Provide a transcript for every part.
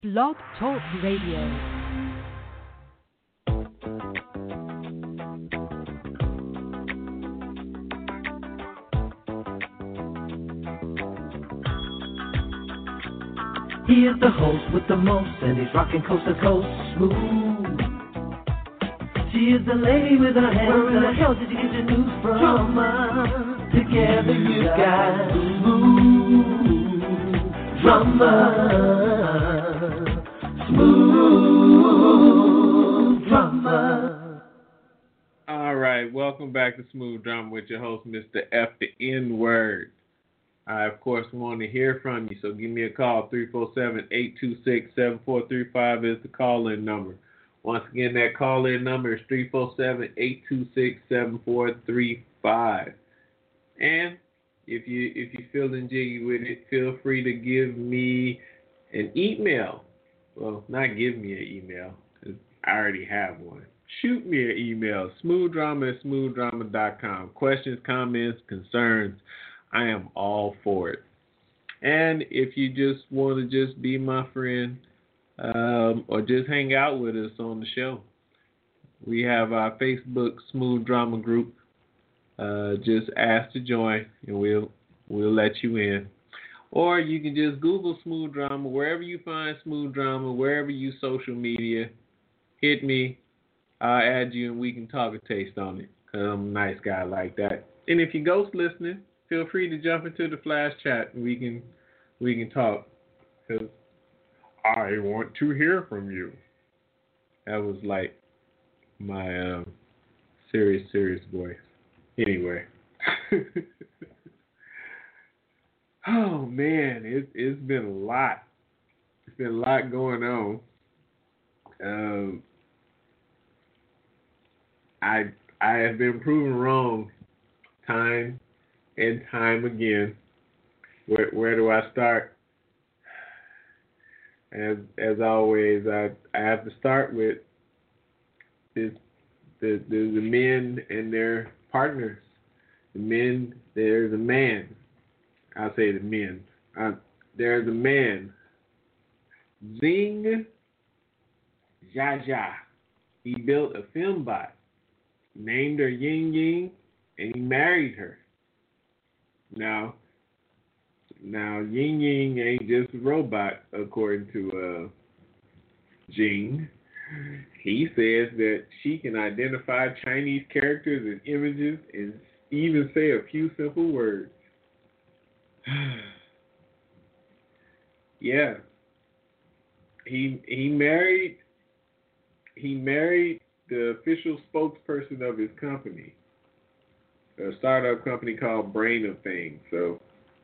Blog Talk Radio. He is the host with the most, and he's rocking coast to coast smooth. She is the lady with her hands. Where in the hell did you get your news from? Drama. Together you got smooth drama. Smooth drama. All right, welcome back to Smooth Drama with your host, Mr. F the N Word. I, of course, want to hear from you, so give me a call. 347-826-7435 is the call-in number. Once again, that call-in number is 347-826-7435. And if you're feeling jiggy with it, feel free to give me an email. Well, not give me an email, because I already have one. Shoot me an email, smoothdrama@smoothdrama.com. Questions, comments, concerns. I am all for it. And if you just want to just be my friend or just hang out with us on the show, we have our Facebook Smooth Drama group. Just ask to join, and we'll let you in. Or you can just Google Smooth Drama, wherever you find Smooth Drama, wherever you social media, hit me. I'll add you, and we can talk a taste on it, because I'm a nice guy like that. And if you're ghost listening, feel free to jump into the flash chat and we can talk, because I want to hear from you. That was like my serious voice. Anyway. Oh man, it's been a lot. It's been a lot going on. I have been proven wrong time and time again. Where do I start? As always, I have to start with the men and their partners. The men, there's a man. I'll say the men. There's a man, Zing Zhazha. He built a fembot, named her Ying Ying, and he married her. Now, Ying Ying ain't just a robot, according to Jing. He says that she can identify Chinese characters and images and even say a few simple words. Yeah. He married the official spokesperson of his company, a startup company called Brain of Things. So,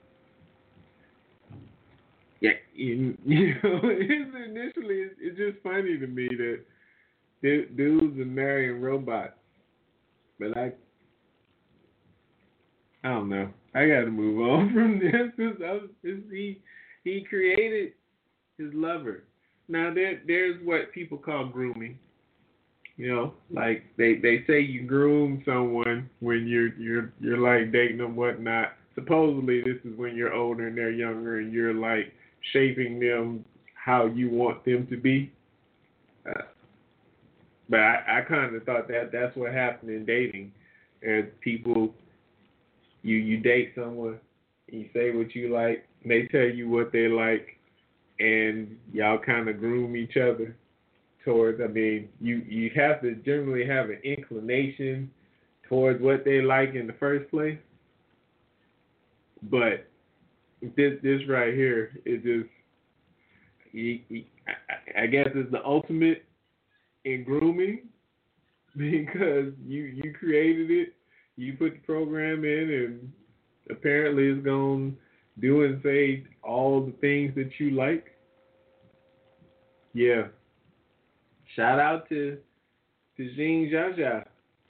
yeah, initially, it's just funny to me that dudes are marrying robots. But I don't know. I got to move on from this. He created his lover. Now, there's what people call grooming. You know, like they say you groom someone when you're like dating them, whatnot. Supposedly, this is when you're older and they're younger, and you're like shaping them how you want them to be. But I kind of thought that's what happened in dating. And people, you date someone, you say what you like, and they tell you what they like, and y'all kind of groom each other towards, I mean, you have to generally have an inclination towards what they like in the first place. But this right here is just, I guess it's the ultimate in grooming, because you created it, you put the program in, and apparently it's going to do and say all the things that you like. Yeah. Shout out to Jing Zhazha.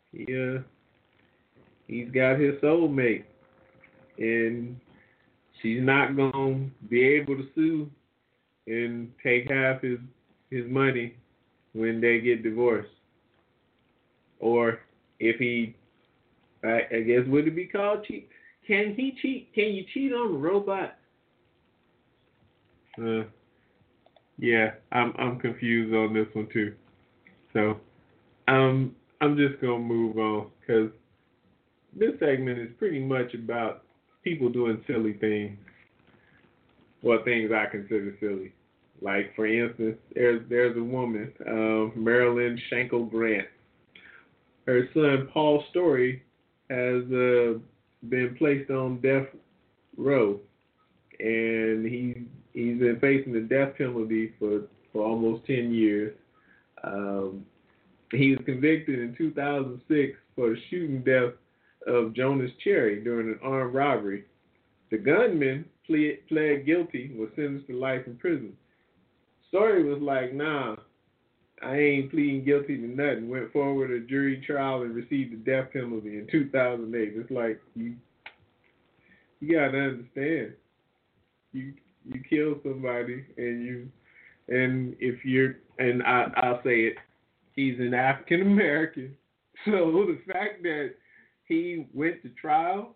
He's got his soulmate, and she's not going to be able to sue and take half his money when they get divorced. Or if he, I guess, would it be called cheat? Can he cheat? Can you cheat on a robot? Yeah, I'm confused on this one too. So I'm just gonna move on because this segment is pretty much about people doing silly things, or things I consider silly. Like for instance, there's a woman, Marilyn Shankle Grant. Her son Paul Story has been placed on death row, and he's been facing the death penalty for almost 10 years. Um, he was convicted in 2006 for the shooting death of Jonas Cherry during an armed robbery. The gunman pled guilty, was sentenced to life in prison. Story was like, nah, I ain't pleading guilty to nothing. Went forward a jury trial and received the death penalty in 2008. It's like you gotta understand. You kill somebody and if you're and I'll say it, he's an African American. So the fact that he went to trial,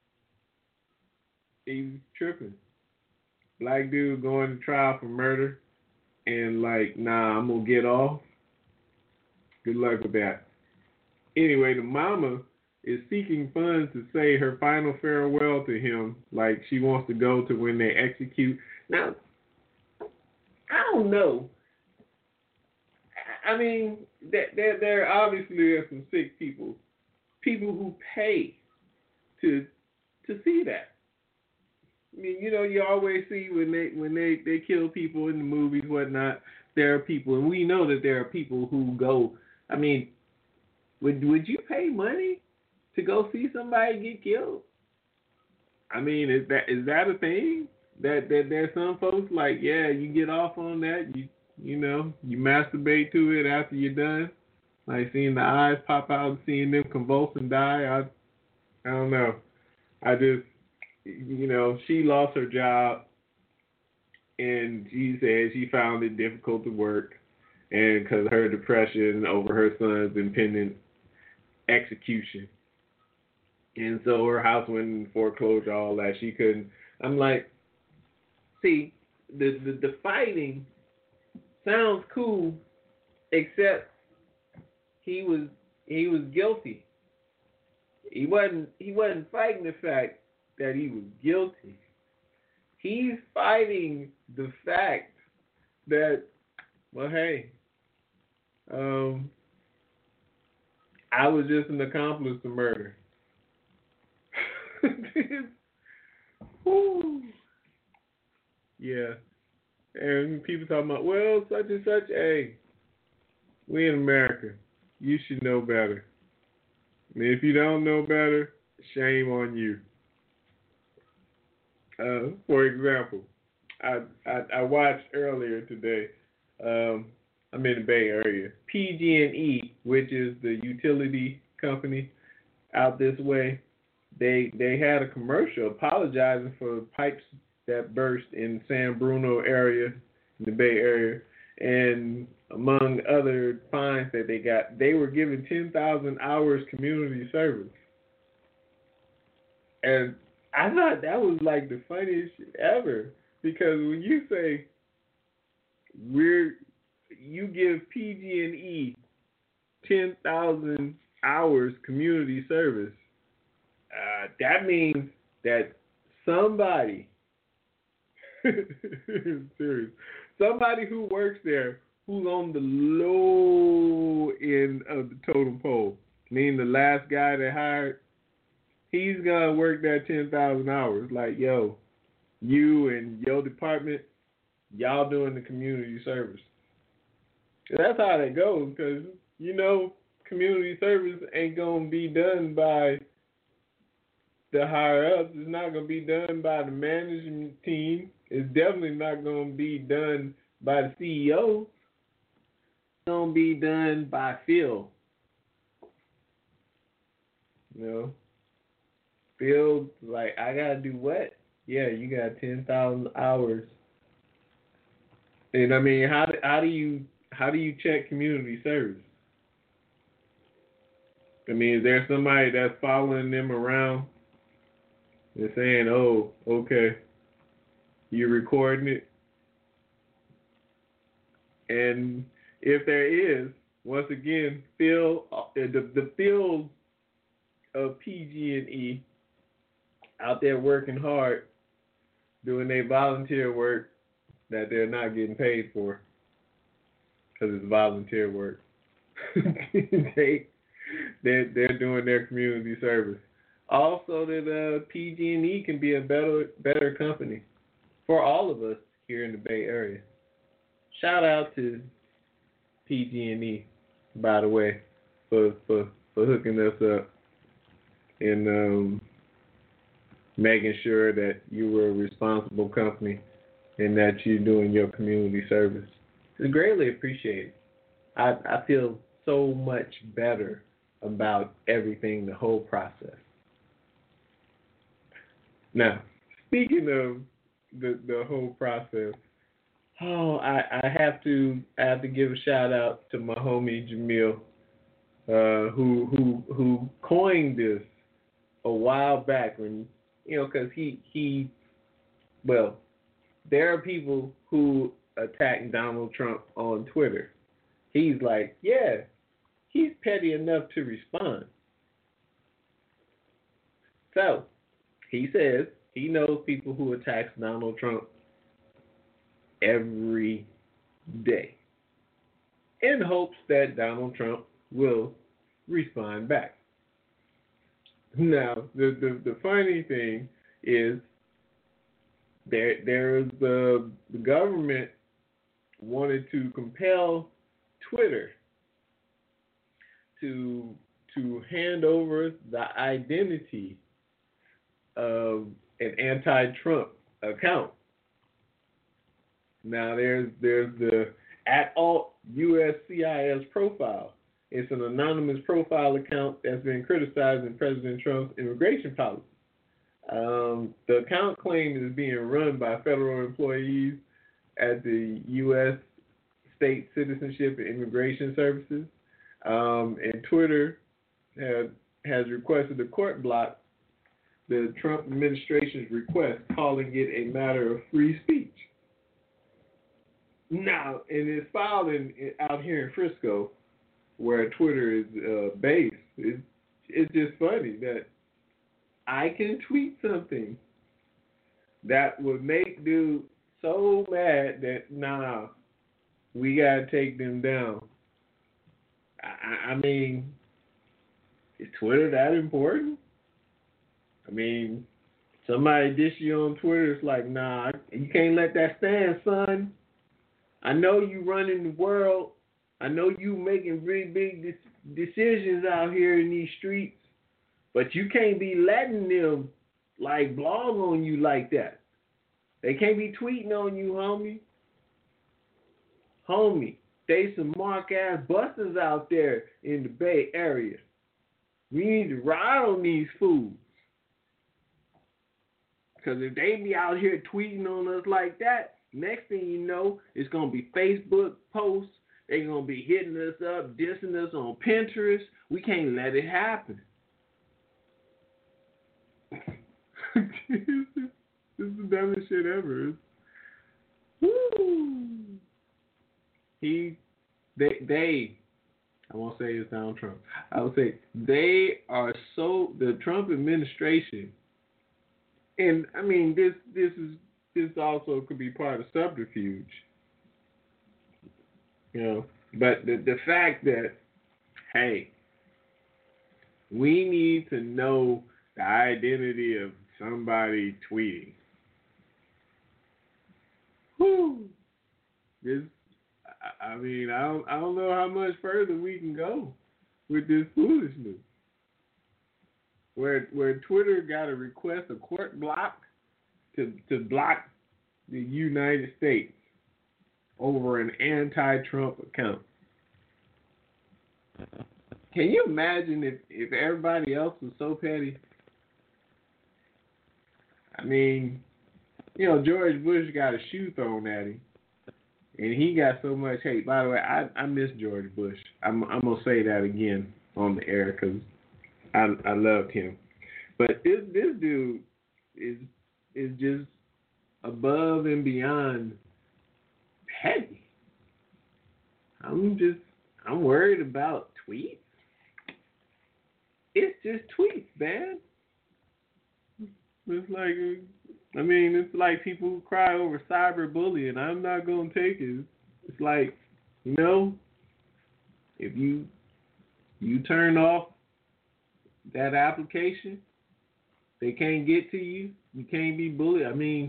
he's tripping. Black dude going to trial for murder and like, nah, I'm gonna get off. Good luck with that. Anyway, the mama is seeking funds to say her final farewell to him, like she wants to go to when they execute. Now, I don't know. I mean, there obviously are some sick people who pay to see that. I mean, you always see when they kill people in the movies, whatnot. There are people, and we know that there are people who go. I mean, would you pay money to go see somebody get killed? I mean, is that a thing? That there's some folks like, yeah, you get off on that. You masturbate to it after you're done. Like seeing the eyes pop out and seeing them convulse and die. I don't know. I just, she lost her job and she said she found it difficult to work and because of her depression over her son's impending execution. And so her house went in foreclosure, all that. She couldn't. I'm like, see, the fighting sounds cool, except he was guilty. He wasn't fighting the fact that he was guilty. He's fighting the fact that, well, hey, I was just an accomplice to murder. Whew. Yeah. And people talking about, well, such and such, hey, we in America. You should know better. And if you don't know better, shame on you. For example, I watched earlier today, I'm in the Bay Area, PG&E, which is the utility company out this way, they had a commercial apologizing for pipes that burst in San Bruno area, in the Bay Area, and among other fines that they got, they were given 10,000 hours community service. And I thought that was like the funniest shit ever, because when you say you give PG&E 10,000 hours community service, that means that somebody, serious, somebody who works there who's on the low end of the totem pole, meaning the last guy they hired, he's gonna work that 10,000 hours. Like, yo, you and your department, y'all doing the community service. That's how that goes, because community service ain't gonna be done by the higher ups. It's not gonna be done by the management team. It's definitely not gonna be done by the CEO. It's gonna be done by Phil. Phil's like, I gotta do what? Yeah, you got 10,000 hours. And I mean, how do you check community service? I mean, is there somebody that's following them around and saying, "Oh, okay, you're recording it"? And if there is, once again, feel the field of PG&E out there working hard, doing their volunteer work that they're not getting paid for because it's volunteer work. They're doing their community service. Also, that PG&E can be a better company for all of us here in the Bay Area. Shout out to PG&E, by the way, for hooking us up and making sure that you were a responsible company and that you're doing your community service. It's greatly appreciated. I feel so much better about everything, the whole process. Now, speaking of the whole process, I have to give a shout out to my homie Jamil, who coined this a while back when, because there are people who attack Donald Trump on Twitter. He's like, yeah, he's petty enough to respond. So he says he knows people who attack Donald Trump every day in hopes that Donald Trump will respond back. Now, the funny thing is there's the government wanted to compel Twitter to hand over the identity of an anti-Trump account. Now there's the @USCIS profile. It's an anonymous profile account that's been criticizing President Trump's immigration policy. The account claims it's being run by federal employees at the U.S. State Citizenship and Immigration Services. And Twitter has requested the court block the Trump administration's request, calling it a matter of free speech. Now, and it's filed out here in Frisco, where Twitter is based. It's just funny that I can tweet something that would make dude so mad that, we got to take them down. I mean, is Twitter that important? I mean, somebody dish you on Twitter, it's like, you can't let that stand, son. I know you running the world. I know you making really big decisions out here in these streets, but you can't be letting them, blog on you like that. They can't be tweeting on you, homie. Homie, they some mark-ass busters out there in the Bay Area. We need to ride on these fools. Because if they be out here tweeting on us like that, next thing you know, it's going to be Facebook posts. They're going to be hitting us up, dissing us on Pinterest. We can't let it happen. This is the dumbest shit ever. Woo! I won't say it's Donald Trump. I would say they are the Trump administration, and I mean this also could be part of subterfuge, But the fact that, hey, we need to know the identity of somebody tweeting. Whew. I don't know how much further we can go with this foolishness. Where Twitter got to request a court block to block the United States over an anti-Trump account. Can you imagine if everybody else was so petty? I mean, George Bush got a shoe thrown at him. And he got so much hate. By the way, I miss George Bush. I'm going to say that again on the air because I loved him. But this dude is just above and beyond petty. I'm worried about tweets. It's just tweets, man. It's like, it's like people who cry over cyberbullying. I'm not gonna take it. It's like, if you turn off that application, they can't get to you. You can't be bullied.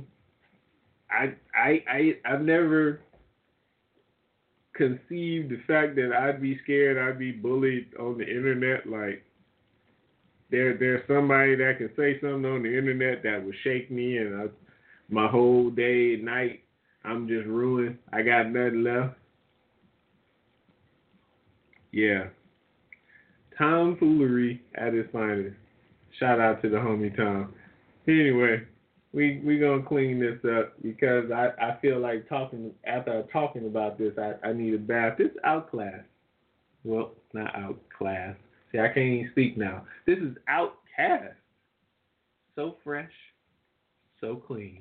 I've never conceived the fact that I'd be scared I'd be bullied on the internet. Like, there's somebody that can say something on the internet that would shake me, and my whole day and night, I'm just ruined. I got nothing left. Yeah. Tomfoolery at its finest. Shout out to the homie Tom. Anyway, we gonna clean this up because I feel like after talking about this, I need a bath. This is Outclass. Well, not Outclass. See, I can't even speak now. This is Outcast. So fresh, so clean.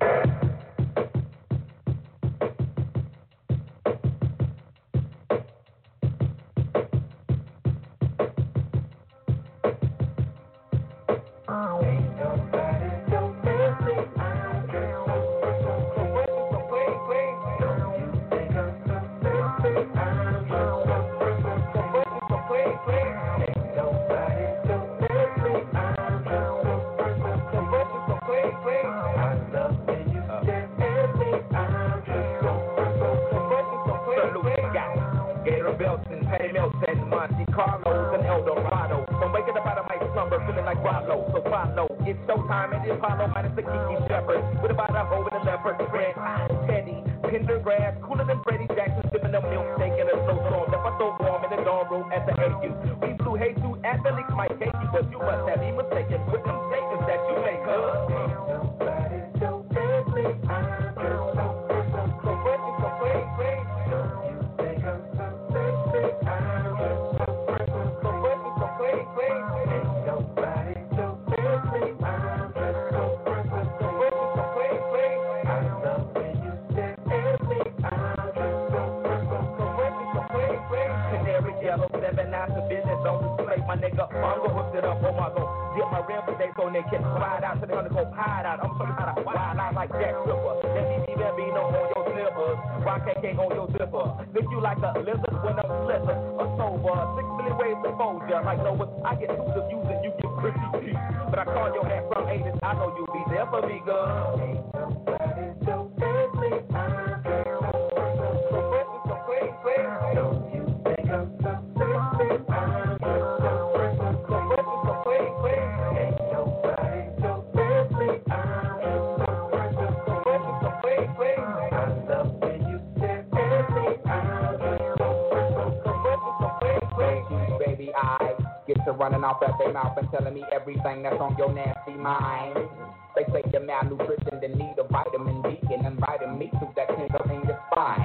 Running off at their mouth and telling me everything that's on your nasty mind. They say you're malnutrition, then need a vitamin D, and inviting me to that tingle in your spine.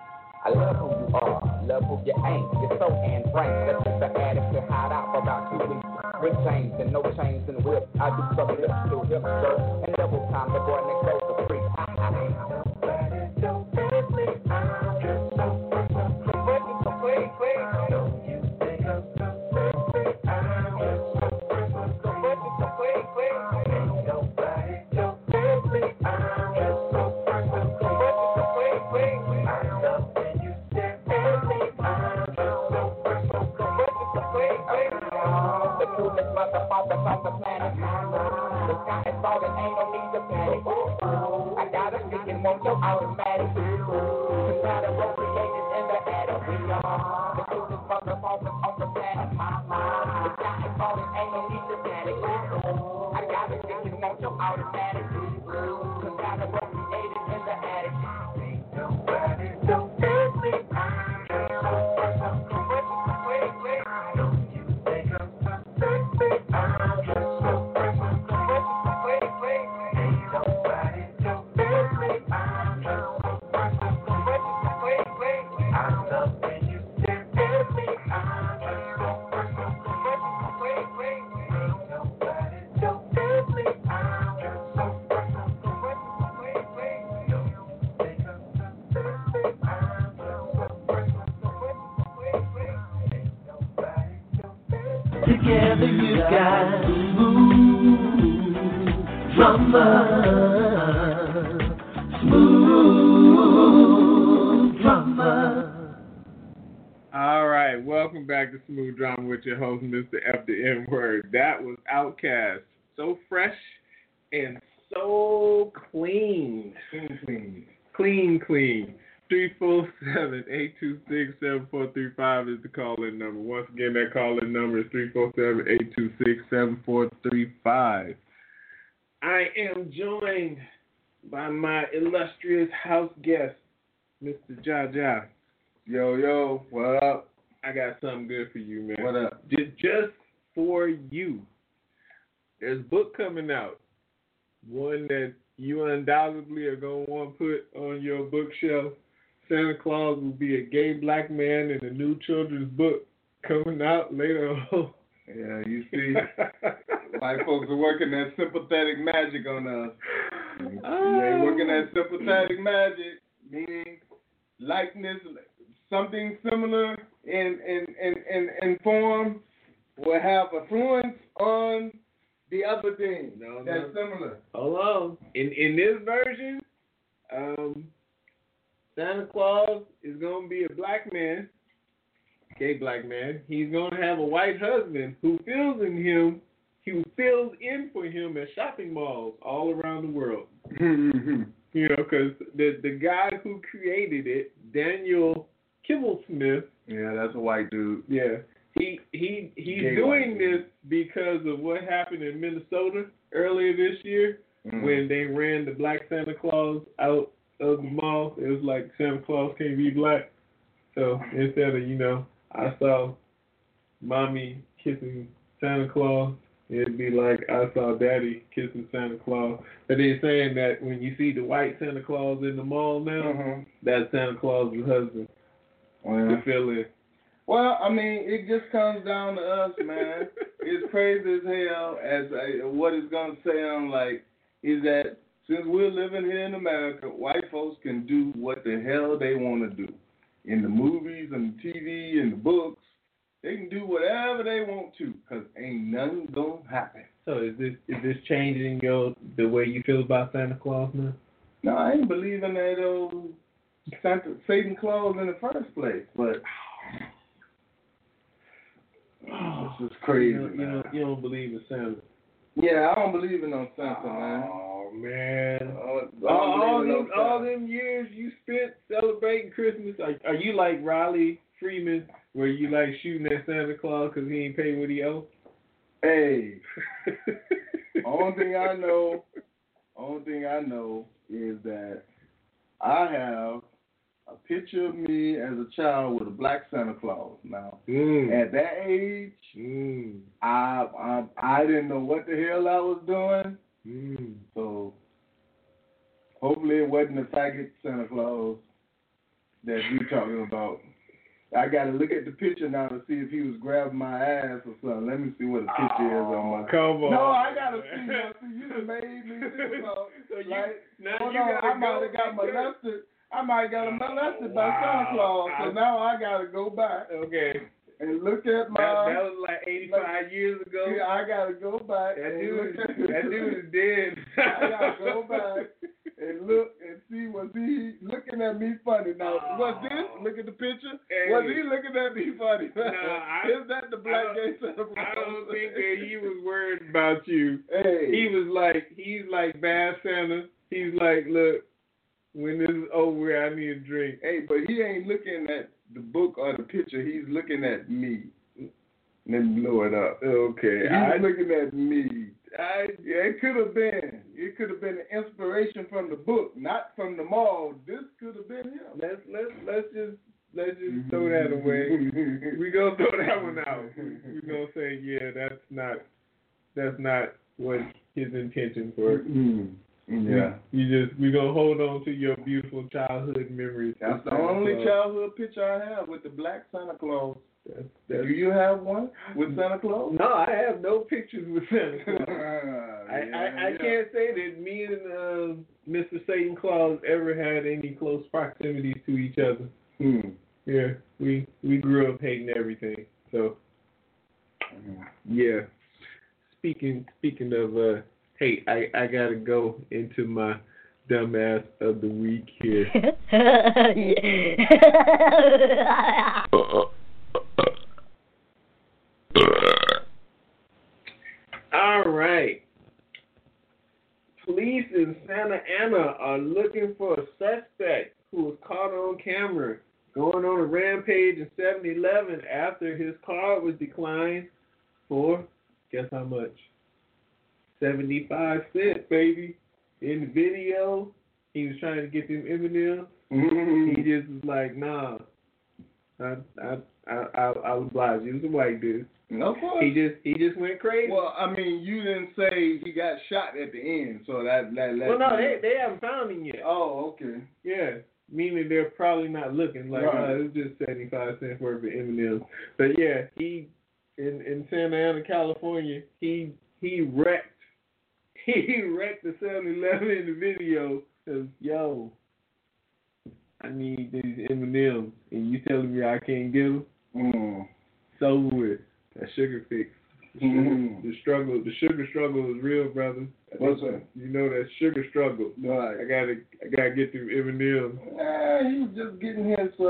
I love who you are, love who you ain't. You're so and-frank, that's just the addict to hide out for about 2 weeks. With chains and no chains and whip. I do some lips to hip skirt and double time. The boy next door's a freak. Together you got smooth drama. Smooth drama. All right, welcome back to Smooth Drama with your host, Mr. F the N Word. That was Outkast. So fresh and so clean. Clean. 347-826-7435 is the call-in number. Once again, that call-in number is 347-826-7435. I am joined by my illustrious house guest, Mr. Jaja. Yo, what up? I got something good for you, man. What up? Just for you. There's a book coming out. One that you undoubtedly are going to want to put on your bookshelf. Santa Claus will be a gay black man in a new children's book coming out later on. Yeah, you see, white folks are working that sympathetic magic on us. They working that sympathetic magic, meaning likeness, something similar in form will have influence on the other thing that's similar. Hold on. In this version, Santa Claus is going to be a black man, gay black man. He's going to have a white husband who fills in for him at shopping malls all around the world. You know, because the guy who created it, Daniel Kibblesmith. Yeah, that's a white dude. Yeah. He's doing this because of what happened in Minnesota earlier this year when they ran the black Santa Claus out of the mall. It was like Santa Claus can't be black. So instead of, I saw mommy kissing Santa Claus, it'd be like I saw daddy kissing Santa Claus. But they're saying that when you see the white Santa Claus in the mall now, that's Santa Claus' husband to fill in. Well, I mean, it just comes down to us, man. It's crazy as hell. What it's going to sound like is that since we're living here in America, white folks can do what the hell they want to do. In the movies and the TV and the books, they can do whatever they want to because ain't nothing going to happen. So is this changing the way you feel about Santa Claus now? No, I ain't believing that Satan Claus in the first place, but... this is crazy, man. You don't believe in Santa. Yeah, I don't believe in no Santa, man. Oh, man. All them years you spent celebrating Christmas, are you like Riley Freeman, where you like shooting at Santa Claus because he ain't paid what he owed? Hey. only thing I know is that I have a picture of me as a child with a black Santa Claus. Now, at that age, I didn't know what the hell I was doing. So, hopefully it wasn't a faggot Santa Claus that you talking about. I got to look at the picture now to see if he was grabbing my ass or something. Let me see what the picture is on my... Come on. No, I got to see. You done made me think about I might have got molested. I might got molested by Santa Claus, so now I gotta go back. Okay. And look at my. That was like 85 years ago. Yeah, I gotta go back. That dude is dead. I gotta go back and look and see, was he looking at me funny? Now, was this? Look at the picture. Hey. Was he looking at me funny? Is that the black gay Santa Claus? I don't think that he was worried about you. Hey. He's like bad Santa. He's like, look. When this is over, I need a drink. Hey, but he ain't looking at the book or the picture. He's looking at me. Let me blow it up. Okay. He's looking at me. It could have been. It could have been an inspiration from the book, not from the mall. This could have been him. Let's just throw that away. We gonna throw that one out. We gonna say, yeah, that's not what his intentions were. Yeah. We gonna hold on to your beautiful childhood memories. That's the only childhood picture I have with the black Santa Claus. Do you have one with Santa Claus? No, I have no pictures with Santa Claus. I can't say that me and Mr. Satan Claus ever had any close proximity to each other. Yeah, we grew up hating everything. So Yeah. Speaking of hey, I gotta go into my dumbass of the week here. All right. Police in Santa Ana are looking for a suspect who was caught on camera going on a rampage in 7-Eleven after his card was declined for, guess how much? 75 cents, baby. In the video, he was trying to get them M&Ms. He just was like, nah, I'll oblige you. It was a white dude. Of course. He just went crazy. Well, I mean, you didn't say he got shot at the end, so that. Well, no, they haven't found him yet. Oh, okay. Yeah, meaning they're probably not looking like it's just 75 cents worth of M&Ms. But yeah, he in Santa Ana, California, he wrecked the 7-Eleven in the video. Cause yo, I need these M&Ms, and you telling me I can't get them? So with that sugar fix. The sugar struggle is real, brother. What's that? You know that sugar struggle. Right. I gotta get through M&Ms. He was just getting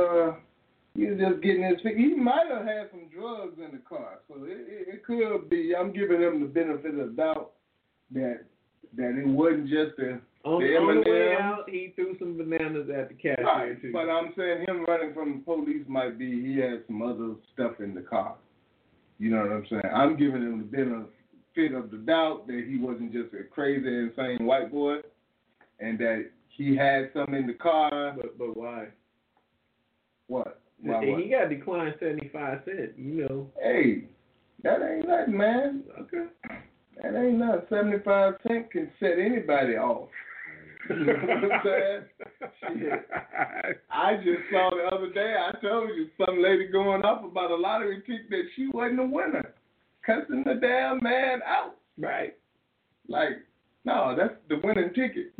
his. He might have had some drugs in the car, so it could be. I'm giving him the benefit of the doubt that it wasn't just the on the way out, he threw some bananas at the cashier right. too. But I'm saying him running from the police might be he had some other stuff in the car. You know what I'm saying? I'm giving him the benefit of the doubt that he wasn't just a crazy, insane white boy, and that he had something in the car. But why? What? He got declined 75 cents. You know. Hey, that ain't nothing, man. Okay. That ain't nothing. 75 cents can set anybody off. You know what I'm saying? Shit. I just saw the other day, I told you, some lady going off about a lottery ticket that she wasn't a winner. Cussing the damn man out. Right. Like, no, that's the winning ticket.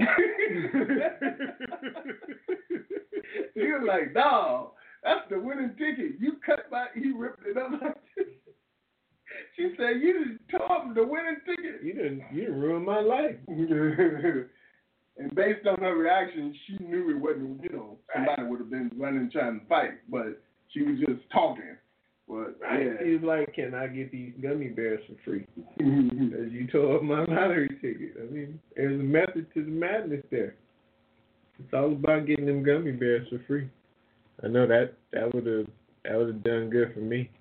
He was like, no, that's the winning ticket. You he ripped it up like this. She said, you just tore up the winning ticket. You didn't ruin my life. And based on her reaction, she knew it wasn't, somebody would have been running trying to fight, but she was just talking. But, yeah. She was like, can I get these gummy bears for free? As you tore up my lottery ticket. I mean, there's a method to the madness there. It's all about getting them gummy bears for free. I know that would have done good for me.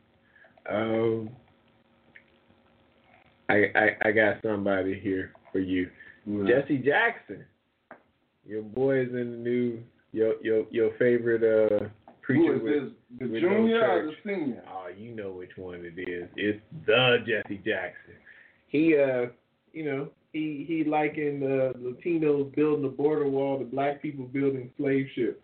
I got somebody here for you. Jesse Jackson. Your boy is in the new your favorite preacher. Who is this? The junior or the senior? Oh, you know which one it is. It's the Jesse Jackson. He he likened Latinos building a border wall to black people building slave ships.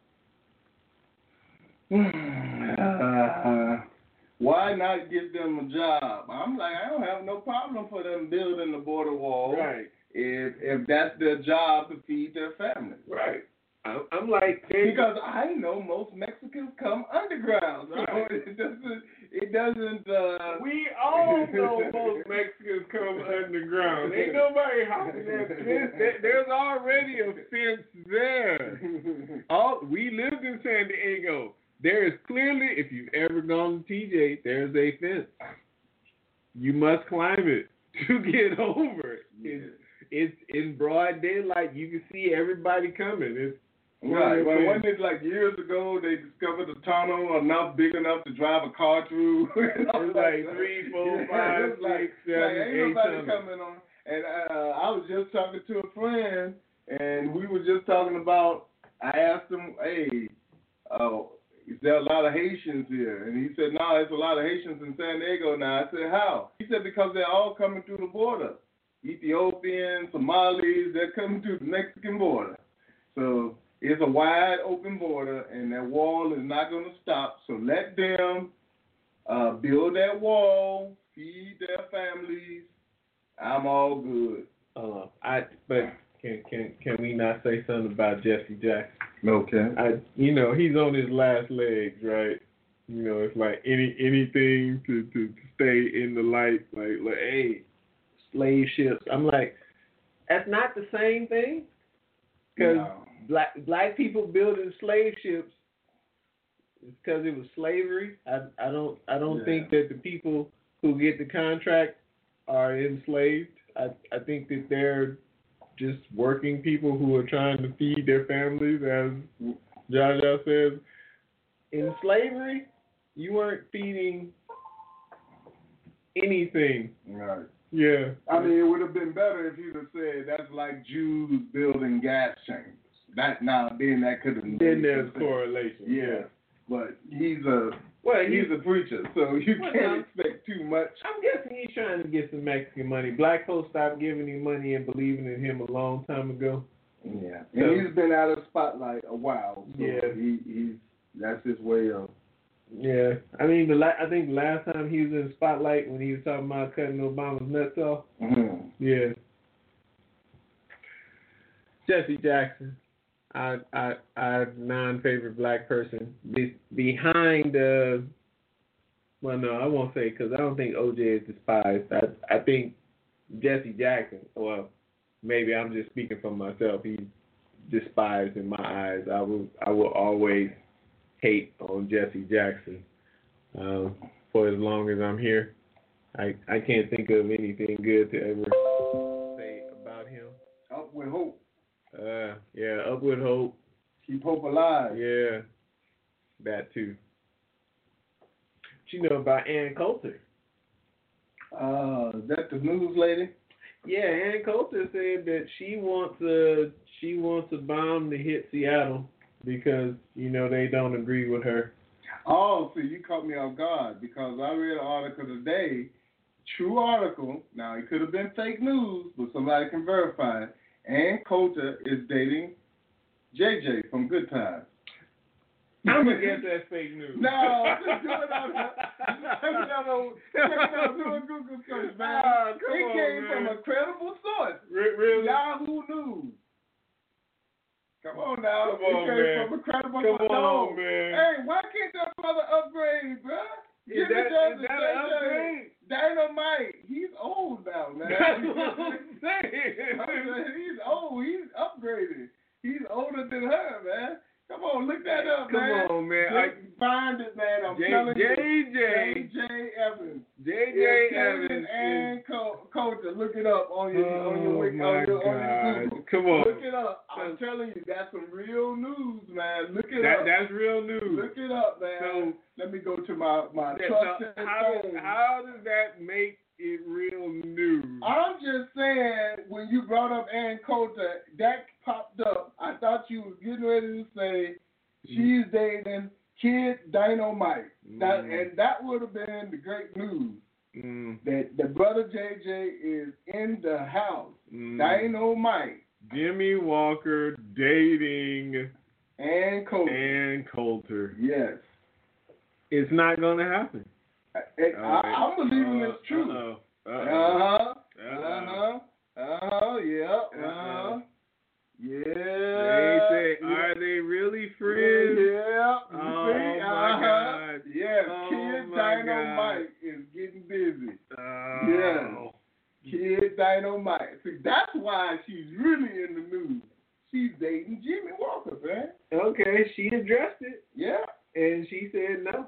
Why not give them a job? I'm like, I don't have no problem for them building the border wall. Right. If that's their job to feed their family. Right. I'm like, because I know most Mexicans come underground. So right. It doesn't. We all know most Mexicans come underground. Ain't nobody hopping that fence. There's already a fence there. We lived in San Diego. There is clearly, if you've ever gone to TJ, there's a fence. You must climb it to get over it. Yeah. It's in broad daylight. You can see everybody coming. It's right. Well, wasn't it like years ago they discovered a tunnel big enough to drive a car through? It was like 3, 4, 5, 6, 7, 8 ain't nobody coming on. And I was just talking to a friend, and we were just talking about. I asked him, "Hey, is there a lot of Haitians here?" And he said, "No, there's a lot of Haitians in San Diego now." I said, "How?" He said, "Because they're all coming through the border. Ethiopians, Somalis, they're coming through the Mexican border. So it's a wide open border, and that wall is not going to stop. So let them build that wall, feed their families. I'm all good." But can we not say something about Jesse Jackson? Okay. He's on his last legs, right? You know, it's like anything to stay in the light. Like, hey, slave ships. I'm like, that's not the same thing. Because black people building slave ships, it's because it was slavery. I don't think that the people who get the contract are enslaved. I think that they're just working people who are trying to feed their families, as Jaja says. In slavery, you weren't feeding anything. Right. Yeah. I mean, it would have been better if you'd have said that's like Jews building gas chambers. That could have been. Then there's correlation. Yeah. But he's a preacher, so you can't expect too much. I'm guessing he's trying to get some Mexican money. Black folks stopped giving him money and believing in him a long time ago. Yeah. And he's been out of the spotlight a while. So he's that's his way of. Yeah, I mean, I think the last time he was in the spotlight when he was talking about cutting Obama's nuts off. Mm-hmm. Yeah. Jesse Jackson, our non-favorite black person, behind. Well, no, I won't say because I don't think OJ is despised. I think Jesse Jackson. Well, maybe I'm just speaking for myself. He's despised in my eyes. I will always hate on Jesse Jackson for as long as I'm here. I can't think of anything good to ever say about him. Up with hope. Yeah, up with hope. Keep hope alive. Yeah, that too. But you know about Ann Coulter? Is that the news lady? Yeah, Ann Coulter said that she wants a bomb to hit Seattle because, you know, they don't agree with her. Oh, so you caught me off guard because I read an article today, true article. Now, it could have been fake news, but somebody can verify it. Ann Coulter is dating JJ from Good Times. I'm going to guess that's fake news. No, just do it on doing Google search, man. It came from a credible source. Really? Yahoo News. Come on now. Come on, it came from a credible source. Come on, man. Hey, why can't that brother upgrade, bro? Is that an upgrade? Dynamite. He's old now, man. That's what I'm saying. He's old. He's upgraded. He's older than her, man. Come on, look that up, man. Come on, man. Find it, man. I'm telling you. JJ Evans. JJ Evans. And Coulter. Look it up on your Google. Come on. Look it up. I'm telling you, that's some real news, man. Look it up. That's real news. Look it up, man. So, let me go to my trusted phone. How does that make it real news? I'm just saying, when you brought up Ann Coulter, that popped up. I thought you was getting ready to say she's dating Kid Dynamite. And that would have been the great news. That the brother JJ is in the house. Dynamite. Jimmy Walker dating Ann Coulter. Ann Coulter. Yes. It's not going to happen. I'm believing it's true. Yeah. Are they really friends? Yeah. Oh my God. Yes. Oh, Kid my Dynamite is getting busy. Oh. Yes. Kid Dynamite. See, that's why she's really in the news. She's dating Jimmy Walker, man. Okay, she addressed it. Yeah. And she said no.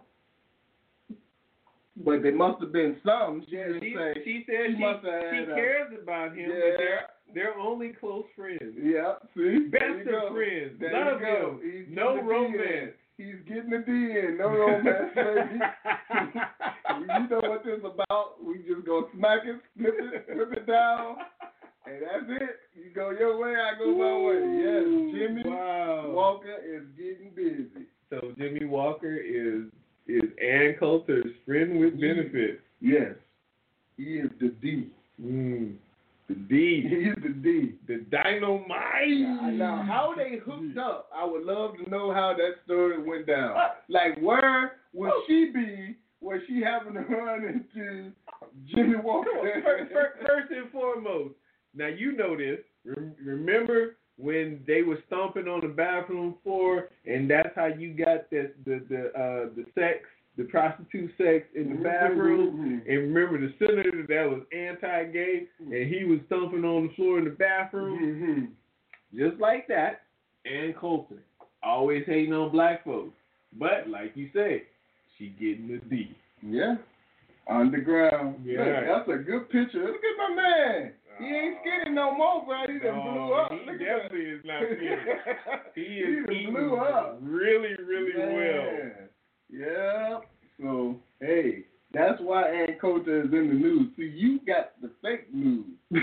But there must have been some. She said she cares about him, but they're only close friends. Yeah, see? Best of friends. Love him. No romance. He's getting the D in. No romance, baby. You know what this is about? We just go smack it, flip it down, and that's it. You go your way, I go my way. Yes, Jimmy Walker is getting busy. So Jimmy Walker is Ann Coulter's friend with benefits. Yes. He is the D. The D. He is the D. The Dynamite. Now, how they hooked up, I would love to know how that story went down. Like, where would she be? Was she having to run into Jimmy Walker? First and foremost, now you know this. Remember when they were stomping on the bathroom floor, and that's how you got the sex the prostitute sex in the bathroom, and remember the senator that was anti-gay, and he was stomping on the floor in the bathroom, just like that. Ann Coulter, always hating on black folks, but like you said, she getting the D. Yeah, underground. Yeah, look, that's a good picture. Look at my man. He ain't skinny no more, bro. He done blew up. He Look definitely is not skinny. He is done blew up. really, really Man. well. Yeah. So, hey, that's why Ann Coulter is in the news. See, you got the fake news. No,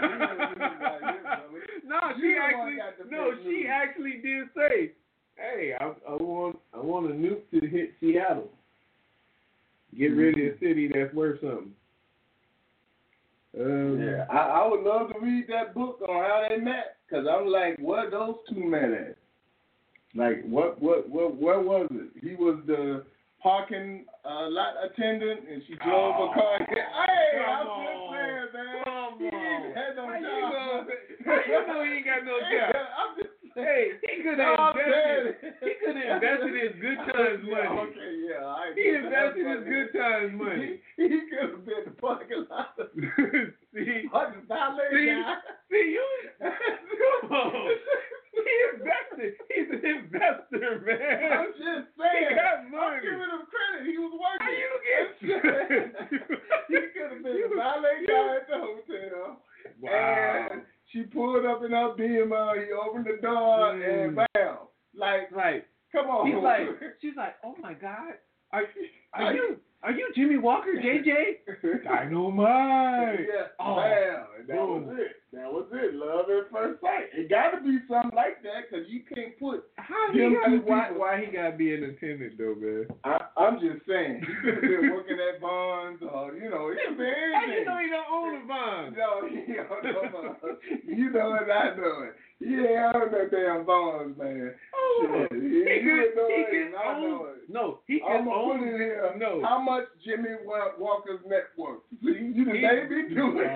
she actually did say, "Hey, I want a nuke to hit Seattle. Get rid of a city that's worth something." Yeah, I would love to read that book on how they met, cause I'm like, what those two met at? Like, where was it? He was the parking lot attendant, and she drove a car. Hey, I'm just saying, man. Come He ain't had no job. How you know he ain't got no job? I'm just Hey, he could have invested his good times money. Okay, yeah. He invested his good times money. He could have been the parking lot. See, Parking valet guy. see, you come on. He invested. He's an investor, man. I'm just saying. He got money. I'm giving him credit. He was working. How you get? He could have been the valet guy at the hotel. Wow. And she pulled up in her Beamer. He opened the door and bam. Like, come on. She's like, oh my God, are you Jimmy Walker, JJ? Dynamite. Yeah. Oh, bam. That boom. was it. That was it. Love at first sight. It got to be something like that, because you can't put. Why he gotta be an attendant though, man? I'm just saying. He could have been working at Bonds, or it could have been anything. How you know he don't own a bond? No, he don't know Bonds. You know it, I know it. He ain't own that damn Bonds, man. Oh, Shit. He could own. No, he I'm can gonna own. put it here. No. How much Jimmy Walker's net worth? See, you done made me do it.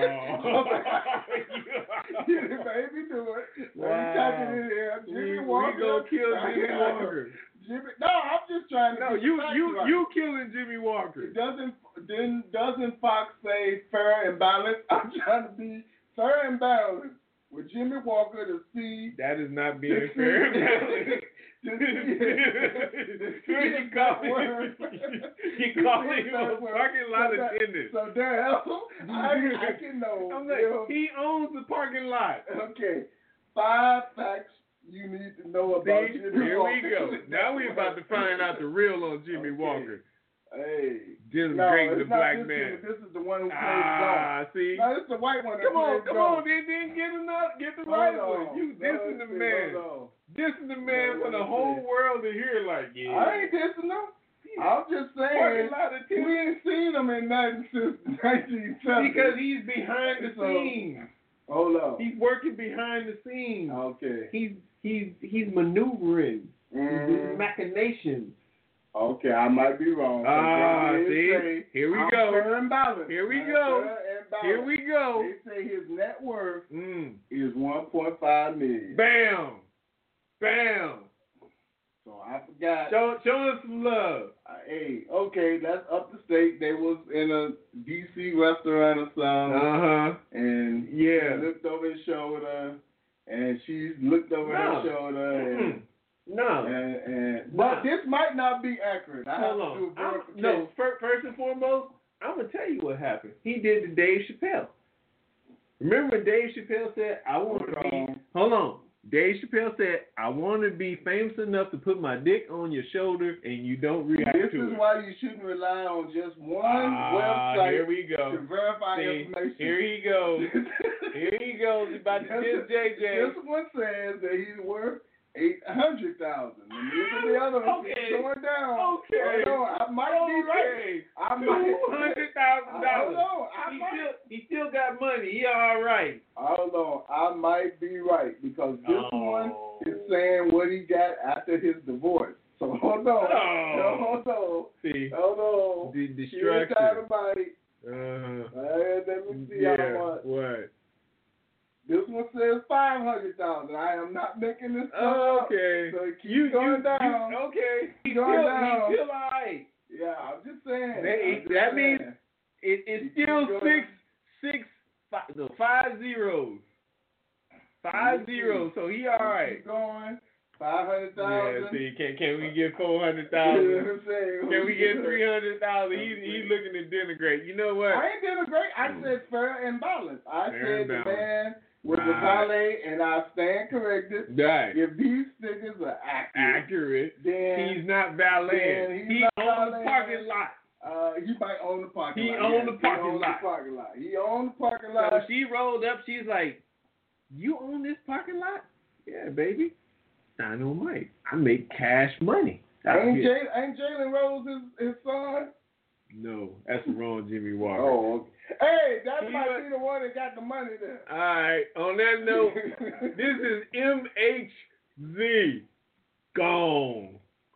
You done made me do it. Wow. Let me type it in here. Jimmy Walker. We gonna kill Jimmy Walker. No, I'm just trying to. No, you killing Jimmy Walker. Doesn't Fox say fair and balanced? I'm trying to be fair and balanced with Jimmy Walker to see. That is not being fair and balanced. You call him a parking lot attendant. So damn, I can know. I'm like, he owns the parking lot. Okay, 5 facts you need to know about Jimmy Here Walker. we go. Now we about to find out the real on Jimmy Walker. Hey, Disgracing the black this man. This is the one who plays golf. See? No, this is the white one. Come on, golf. then get the right one. You dissing the man. Dissing the man for the whole world to hear, like, yeah. I ain't dissing him. I'm just saying, we ain't seen him in nothing since 1970. Because he's behind the scenes. Hold on. He's working behind the scenes. Okay. He's maneuvering. He's machinations. Okay, I might be wrong. See? Here we go. Fair and balanced. Here we go. Here we go. They say his net worth is $1.5 million. Bam. Bam. So I forgot. Show us some love. Hey, okay, that's up the state. They was in a D.C. restaurant or something. And he looked over his shoulder, and she looked over her shoulder. And, but this might not be accurate. Hold on. First and foremost, I'm going to tell you what happened. He did the Dave Chappelle. Remember Dave Chappelle said, I want to be... Hold on. Dave Chappelle said, I want to be famous enough to put my dick on your shoulder and you don't react to it. This is why you shouldn't rely on just one website here we go. to verify information. Here he goes. Here he goes. He's about to diss JJ. This one says that he's worth $800,000. And the other one is going down. Okay. I might be right. $200,000. He still got money. He all right. Hold on. I might be right because this one is saying what he got after his divorce. So hold on. Hold on. See. Hold on. The destruction. Let me see how much. What? This one says $500,000. I am not making this stuff up. Okay. So it keeps going down. Okay. He's going down. He's still all right. Yeah, saying. That means it's still 5 zeros. 5 zeros, so he all right. Keep going. 500,000. Yeah, see, can we get 400,000? Can we get 300,000? He's looking to denigrate. You know what? I ain't denigrate. I said fair and balanced. I Fair said and the man was a valet, and I stand corrected. Right. If these figures are accurate, then he's not valeting. He owns the parking lot. He might own the parking lot. He owned the parking lot. He owned the parking lot. So she rolled up. She's like, "You own this parking lot?" Yeah, baby. Dynamite. I make cash money. Ain't Jalen Rose his son? No, that's the wrong Jimmy Walker. Oh, okay. Hey, that might be the one that got the money there. All right. On that note, this is MHZ. Gone.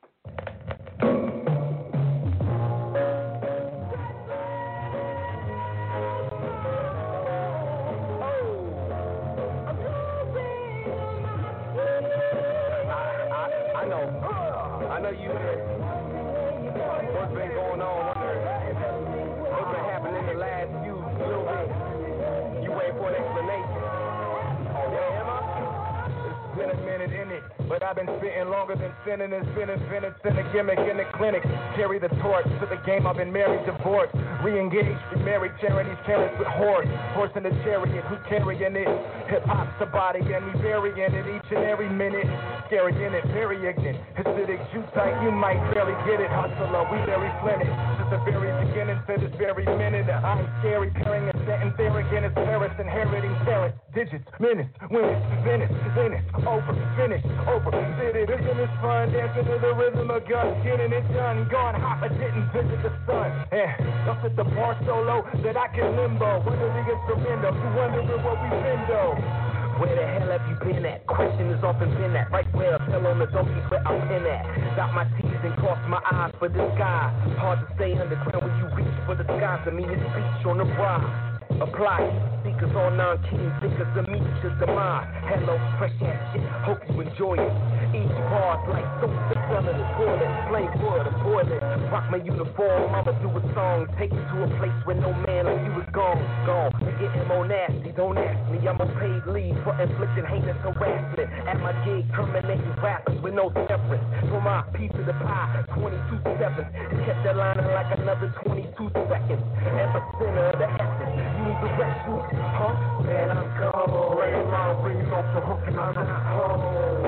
I know you heard what's been going on, what's been happening the last few little bit. You wait for an explanation. Oh, yeah, am I? It's been a minute in it, but I've been spitting longer than sinning and spinning a gimmick in the clinic. Carry the torch to the game. I've been married, divorced, re-engaged, remarried, sharing these carrots with horse. Horse in the chariot, who's carrying it? Hip-hop's the body, and we burying it each and every minute. Scary in it, very ignorant. Acidic juice like you might barely get it. Hustler, we very flinted. Since the very beginning to this very minute, I'm scary, carrying a sentence, arrogant as Paris, inheriting carrots, digits, minutes, minutes, over, finish, over, did it. Isn't this fun? Dancing to the rhythm of guns, getting it done. Gone hot, but didn't visit the sun. Don't sit the bar so low that I can limbo. Wondering instrumental, you wondering what we've been though. Where the hell have you been at? Question has often been at. Right where I fell on the donkey where I've been at. Dot my T's and cross my eyes for the sky. Hard to stay underground when you reach for the skies. I mean, it's beach on the rise. Apply speakers on non-keen thinkers of me to demise. Hello, fresh ass shit, hope you enjoy it. Each bar's like soap that's under the toilet. Flame wood, a boiler. Rock my uniform, I'ma do a song. Take you to a place where no man like you is gone. We getting more nasty, don't ask me. I'm a paid lead for inflicting heinous harassment. At my gig, terminating rappers with no severance. For my piece of the pie, 22/7. Kept that line like another 22 seconds. Epicenter of the essence. You need directions, huh? Man, I'm gone. Right around, bringing off the hook, and I'm not home.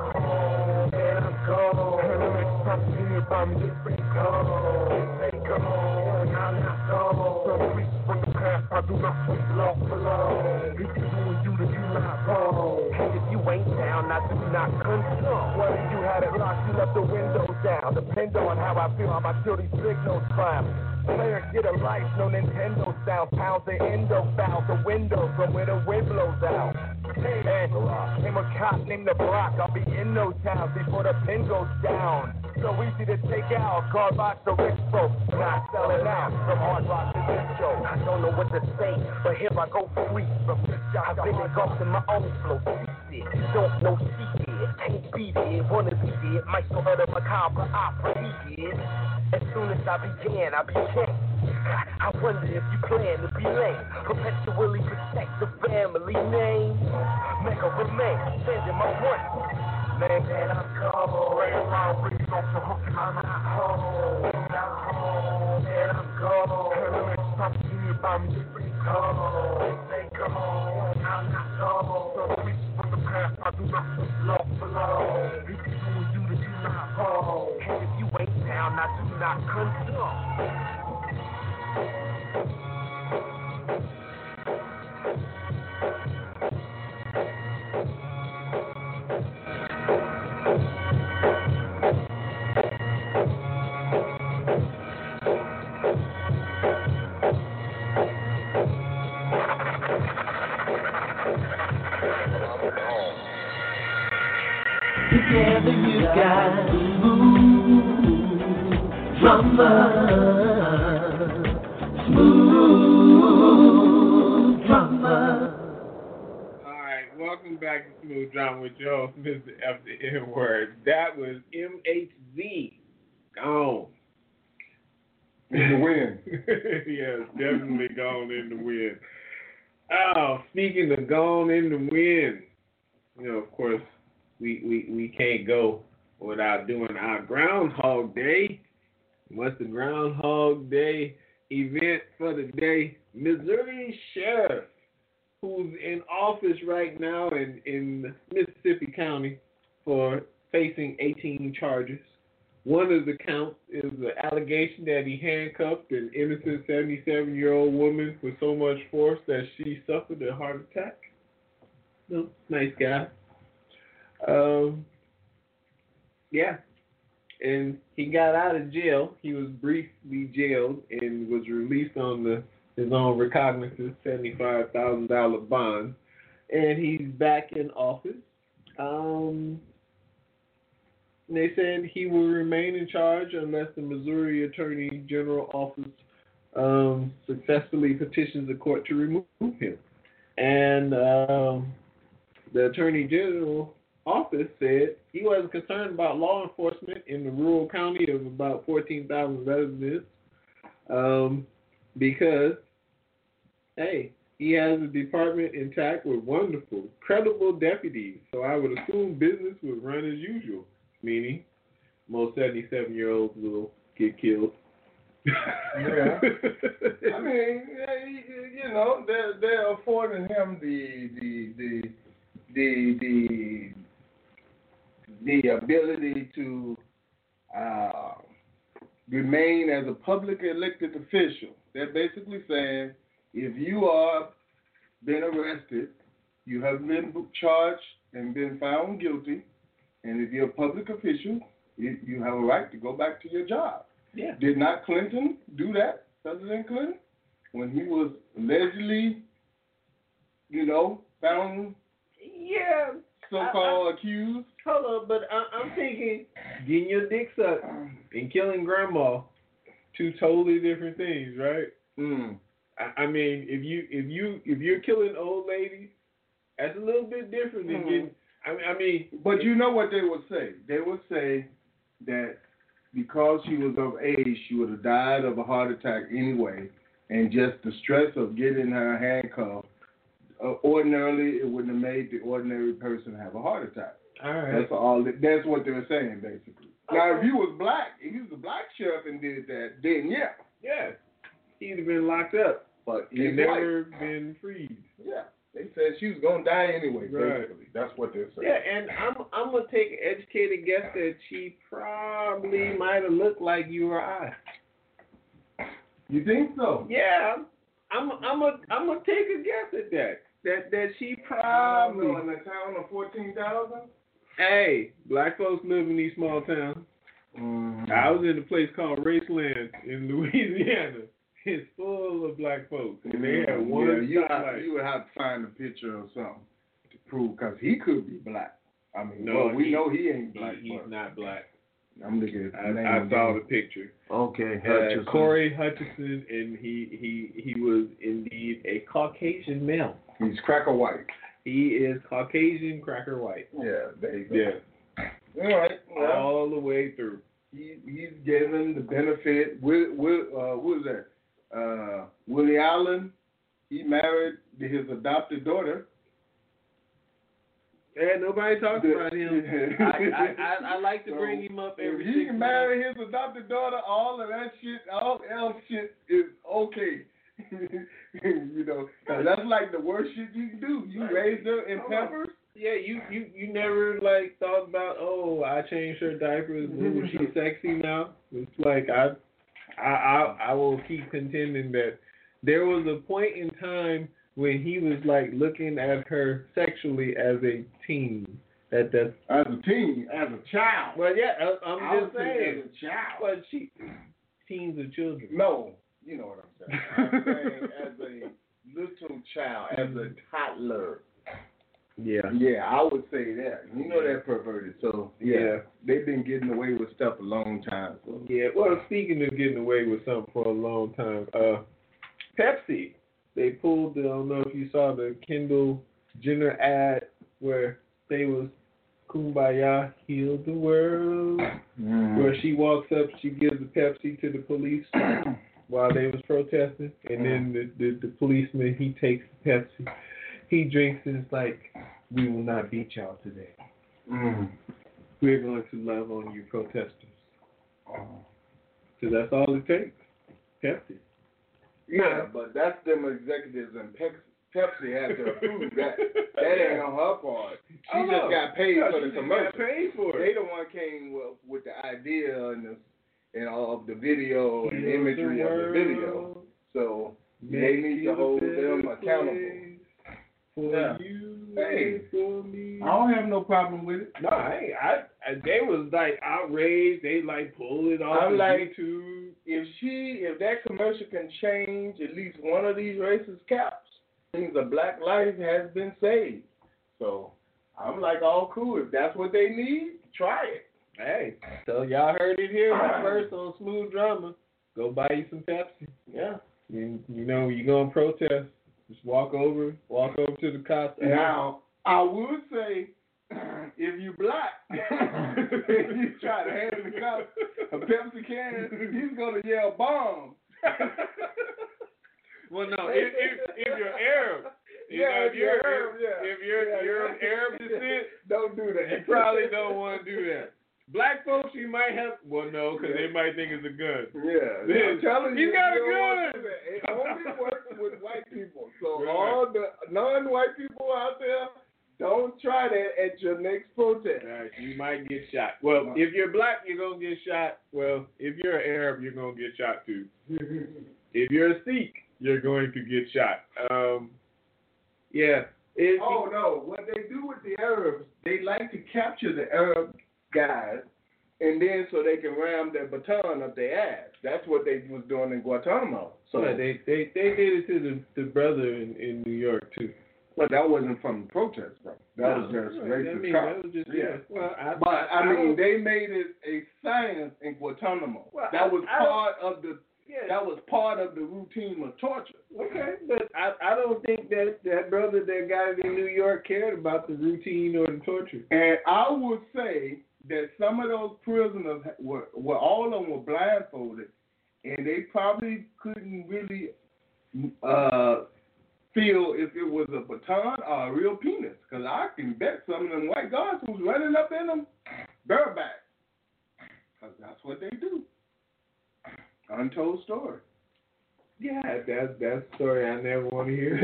Man, I'm gone. And the next time you hear about me, just say gone. Say gone. I'm not gone. Some reach for the past, I do not sweep long below. If you doing you, then you not wrong. And if you ain't down, I do not consult. Whether you had it locked, you left the windows down. Depend on how I feel, I might kill these signals clown. Players get a life, no Nintendo sound. Pounds the endo fouls, the windows from where the wind blows out. And name a cop, name the block. I'll be in those towns before the pin goes down. So easy to take out, car box the rich folks. Not selling out from hard rock to disco. I don't know what to say, but here I go free. From this job, I've been engulfed in my own flow. See it, don't know she did. Can't be there, wanna be there. Might go utter macabre opera, he did. As soon as I began, I became. I wonder if you plan to be lame. Perpetually protect the family name. Make her remain, sending my one. Man, I'm gone. Right around, bringing off the hook, I'm not home. Man, I'm gone. And the next time you hear about me, just say gone. Say gone. I'm not gone. Some reach for the past, I do not sleep long below. If you doing you, then you not wrong. And if you ain't down, I do not consult. Together you got smooth drama. Alright, welcome back to Smooth Drama with your host, Mr. F the N Word. That was MHZ. Gone. In the wind. Yeah, definitely gone in the wind. Oh, speaking of gone in the wind, of course, we can't go without doing our Groundhog Day. What's the Groundhog Day event for the day? Missouri Sheriff, who's in office right now in Mississippi County for facing 18 charges. One of the counts is the allegation that he handcuffed an innocent 77-year-old woman with so much force that she suffered a heart attack. No, nice guy. Yeah. And he got out of jail. He was briefly jailed and was released on his own recognizance, $75,000 bond. And he's back in office. They said he will remain in charge unless the Missouri Attorney General Office successfully petitions the court to remove him. And the Attorney General Office said he wasn't concerned about law enforcement in the rural county of about 14,000 residents because, hey, he has a department intact with wonderful, credible deputies. So I would assume business would run as usual. Meaning, most 77-year-olds will get killed. Yeah. I mean, they're affording him the ability to remain as a public elected official. They're basically saying, if you are been arrested, you have been charged and been found guilty, and if you're a public official, you have a right to go back to your job. Yeah. Did not Clinton do that, President Clinton? When he was allegedly, found so-called accused? Hold on, but I'm thinking getting your dick sucked and killing grandma, two totally different things, right? Mm. I mean, if you're killing old ladies, that's a little bit different than getting. I mean, but you know what they would say? They would say that because she was of age, she would have died of a heart attack anyway, and just the stress of getting her handcuffed, ordinarily it wouldn't have made the ordinary person have a heart attack. All right. That's what they were saying, basically. Okay. Now, if he was a black sheriff and did that, then yeah. Yeah. He'd have been locked up, but he'd never been freed. Yeah. They said she was gonna die anyway. Right. Basically, that's what they're saying. Yeah, and I'm gonna take an educated guess that she probably might have looked like you or I. You think so? Yeah, I'm gonna take a guess at that. That she probably in a town of 14,000. Hey, black folks live in these small towns. Mm-hmm. I was in a place called Raceland in Louisiana. It's full of black folks, and they had one. Yeah, you would have to find a picture or something to prove, because he could be black. I mean, no, we know he ain't black. He's not black. I'm looking at the name. I saw the picture. Okay, Corey Hutchinson, and he was indeed a Caucasian male. He's cracker white. He is Caucasian cracker white. Yeah, there you go. Yeah. All right. Well, all the way through. He's given the benefit. What was that? Willie Allen, he married his adopted daughter. Yeah, nobody talks about him. I like to bring him up every 6 months. If he can marry his adopted daughter, all of that shit, all else shit is okay. That's like the worst shit you can do. You raise her in Pampers. Yeah, you never thought about, oh, I changed her diapers. Ooh, she's sexy now. It's like I will keep contending that there was a point in time when he was looking at her sexually as a teen. As a teen, as a child. Well, yeah, I'm just saying. As a child. But teens are children. No, you know what I'm saying. I'm saying as a little child, as a toddler. Yeah. Yeah, I would say that. You know they're perverted, so yeah, they've been getting away with stuff a long time. So. Yeah, well, speaking of getting away with something for a long time, Pepsi, they pulled, I don't know if you saw the Kendall Jenner ad where they was Kumbaya healed the world. Where she walks up, she gives the Pepsi to the police while they was protesting, and then the policeman, he takes the Pepsi, he drinks, and it's like, we will not beat y'all today. We're going to love on you protesters. So that's all it takes. Pepsi. Yeah, but that's them executives and Pepsi had to approve that. That ain't on her part. She just got paid for the commercial. Got paid for it. They the one came with the idea and all of the video and imagery of the video. So they need to hold them accountable. For you, for me. I don't have no problem with it. No, they was like outraged. They like pulled it off YouTube. If that commercial can change at least one of these racist caps, means a black life has been saved. So I'm like, all cool. If that's what they need, try it. Hey, so y'all heard it here first on Smooth Drama. Go buy you some Pepsi. Yeah. You know, you gonna protest. Just walk over to the cops. Now, I would say, if you black, and you try to hand the cops a Pepsi can, he's gonna yell bomb. Well, no, if you're Arab, if you're Arab descent, don't do that. You probably don't want to do that. Black folks, you might have. Well, no, because they might think it's a gun. Yeah, I'm telling you, he's got a gun. It only works with white people. So all the non-white people out there, don't try that at your next protest. Right, you might get shot. Well, if you're black, you're gonna get shot. Well, if you're an Arab, you're gonna get shot too. If you're a Sikh, you're going to get shot. No, what they do with the Arabs, they like to capture the Arab guys, and then so they can ram their baton up their ass. That's what they was doing in Guantanamo. So they did it to the brother in New York too. Well, that wasn't from the protest, bro. That was just racist cops. That was just, yeah. Well, they made it a science in Guantanamo. Well, that was part of the routine of torture. Okay, but I don't think that brother that got it in New York cared about the routine or the torture. And I would say that some of those prisoners were all of them were blindfolded, and they probably couldn't really feel if it was a baton or a real penis. Because I can bet some of them white guards who's running up in them bareback. Because that's what they do. Untold story. Yeah, that's a story I never want to hear.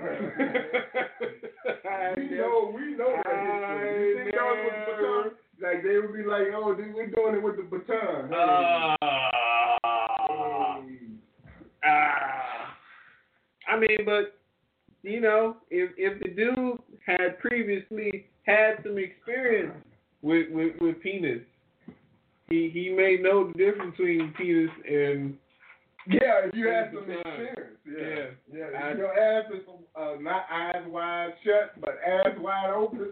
we know that history. You think y'all with the baton? Like they would be like, oh, dude, we're doing it with the baton. I mean, but you know, if the dude had previously had some experience with penis, he may know the difference between penis and. Yeah, if you have some experience. Yeah. Your ass is not eyes wide shut, but ass wide open.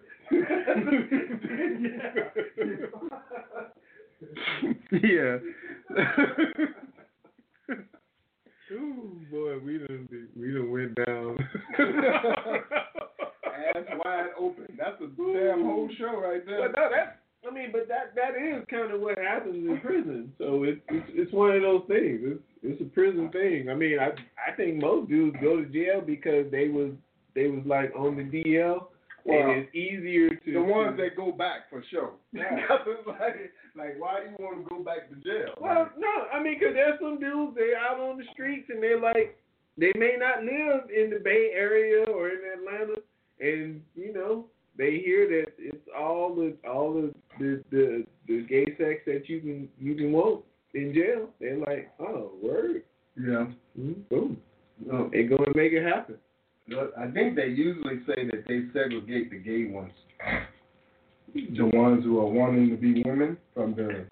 Yeah. Ooh, boy, we done went down. Ass wide open. That's a damn whole show right there. But no, but that is kind of what happens in prison. So it's one of those things. It's a prison thing. I mean, I think most dudes go to jail because they was like on the DL, and it's easier to the ones that go back for sure. Yeah. like why do you want to go back to jail? Well, no, I mean, because there's some dudes they out on the streets and they're like they may not live in the Bay Area or in Atlanta, and you know. They hear that it's all the gay sex that you can want in jail. They're like, oh, word. Yeah. Boom. They go and make it happen. I think they usually say that they segregate the gay ones, the ones who are wanting to be women from the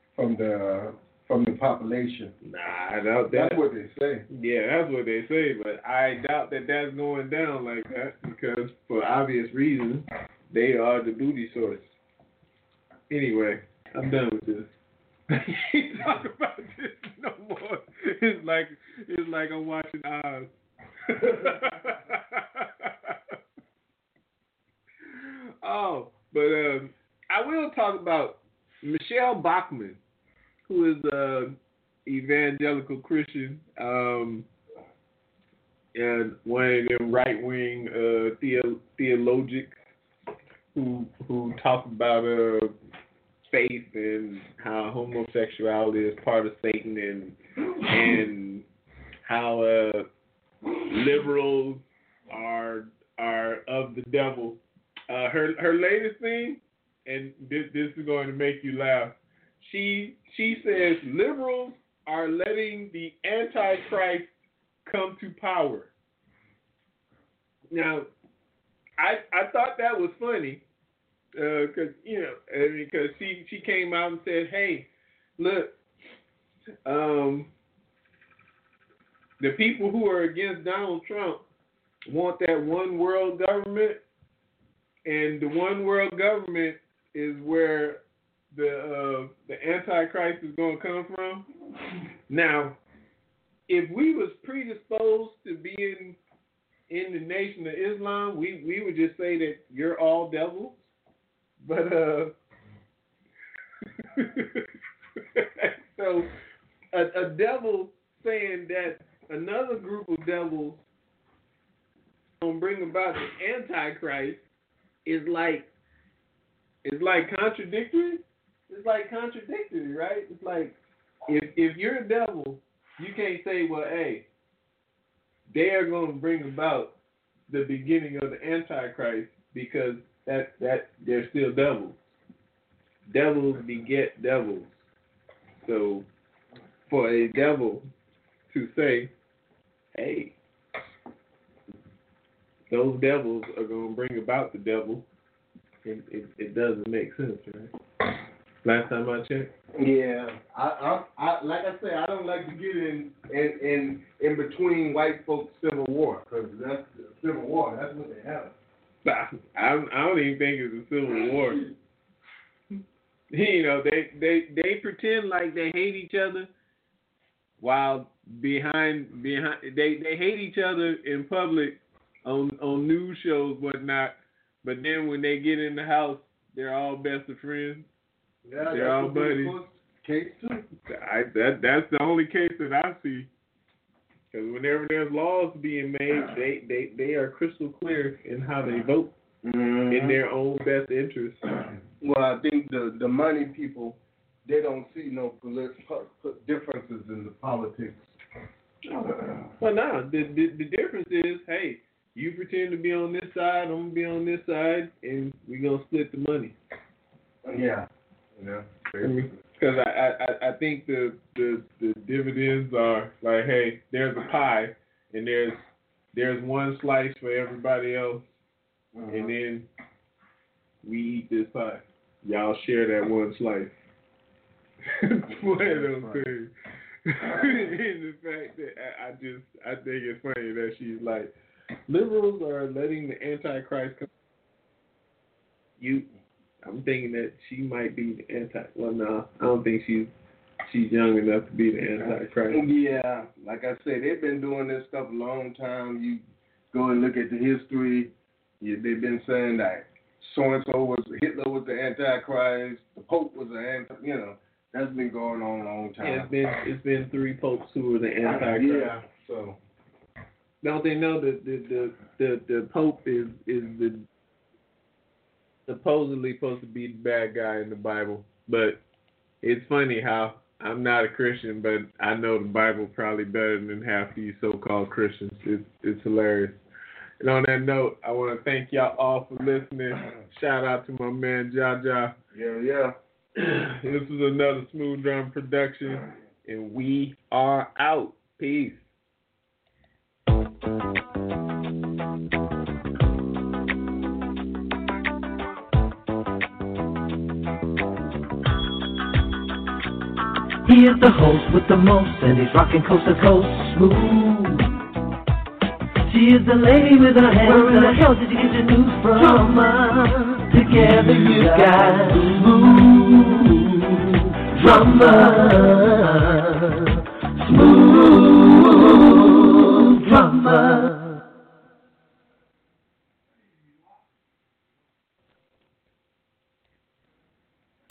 population. Nah, I doubt that. That's what they say. Yeah, that's what they say, but I doubt that that's going down like that because, for obvious reasons, they are the booty source. Anyway, I'm done with this. Can't talk about this no more. It's like I'm watching Oz. Oh, but I will talk about Michelle Bachmann, who is a evangelical Christian, and one of them right-wing theologians who talk about faith and how homosexuality is part of Satan, and how liberals are of the devil. Her latest thing, and this is going to make you laugh. She says liberals are letting the Antichrist come to power. Now, I thought that was funny, because she came out and said, "Hey, look, the people who are against Donald Trump want that one world government, and the one world government is where the Antichrist is going to come from." Now, if we was predisposed to being in the Nation of Islam, we would just say that you're all devils. But so a devil saying that another group of devils gonna bring about the Antichrist is like contradictory. It's like contradictory, right? It's like if you're a devil, you can't say, well, hey, they are going to bring about the beginning of the Antichrist, because that they're still devils. Devils beget devils. So for a devil to say, hey, those devils are going to bring about the devil, it doesn't make sense, right? Last time I checked. Yeah, I like I said, I don't like to get in between white folks' civil war, because that's civil war. That's what they have. I don't even think it's a civil war. You know, they pretend like they hate each other, while behind they hate each other in public on news shows, whatnot. But then when they get in the house, they're all best of friends. Yeah, they're all buddies. Case too. That's the only case that I see. Because whenever there's laws being made, they are crystal clear in how they vote in their own best interest. Well, I think the money people, they don't see no differences in the politics. Well, no, the difference is, hey, you pretend to be on this side, I'm gonna be on this side, and we're gonna split the money. Yeah. Yeah. Because I think the dividends are like, hey, there's a pie, and there's one slice for everybody else, and then we eat this pie. Y'all share that one slice. One of those things. And the fact that I think it's funny that she's like, liberals are letting the Antichrist come. I'm thinking that she might be the Well, no, I don't think she's young enough to be the Antichrist. Yeah, like I said, they've been doing this stuff a long time. You go and look at the history. They've been saying that so-and-so Hitler was the Antichrist, the Pope was the that's been going on a long time. Yeah, it's been 3 popes who were the Antichrist. Yeah, so. Don't they know that the Pope is the supposedly supposed to be the bad guy in the Bible? But it's funny how I'm not a Christian, but I know the Bible probably better than half these so-called Christians. It's hilarious. And on that note, I want to thank y'all all for listening. Shout out to my man Jaja. Yeah. This was another Smooth Drum production, and we are out. Peace. He is the host with the most, and he's rocking coast to coast smooth. She is the lady with her hands. Where in the hell did you get your news from? Drama. Together you got smooth drama.